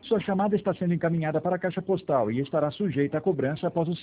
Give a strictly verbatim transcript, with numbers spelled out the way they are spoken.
Sua chamada está sendo encaminhada para a caixa postal e estará sujeita a cobrança após o